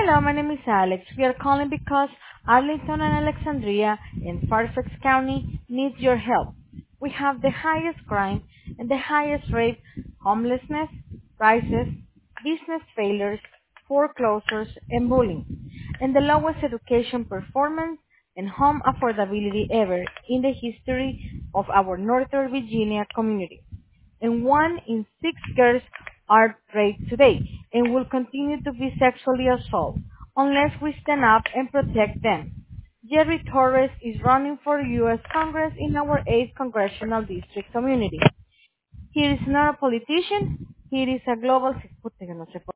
Hello, my name is Alex. We are calling because Arlington and Alexandria in Fairfax County needs your help. We have the highest crime and the highest rate, homelessness, prices, business failures, foreclosures, and bullying, and the lowest education performance and home affordability ever in the history of our Northern Virginia community, and 1 in 6 girls are raped today and will continue to be sexually assaulted unless we stand up and protect them. Jerry Torres is running for U.S. Congress in our 8th Congressional District community. He is not a politician, he is a global... Puta, yo no sé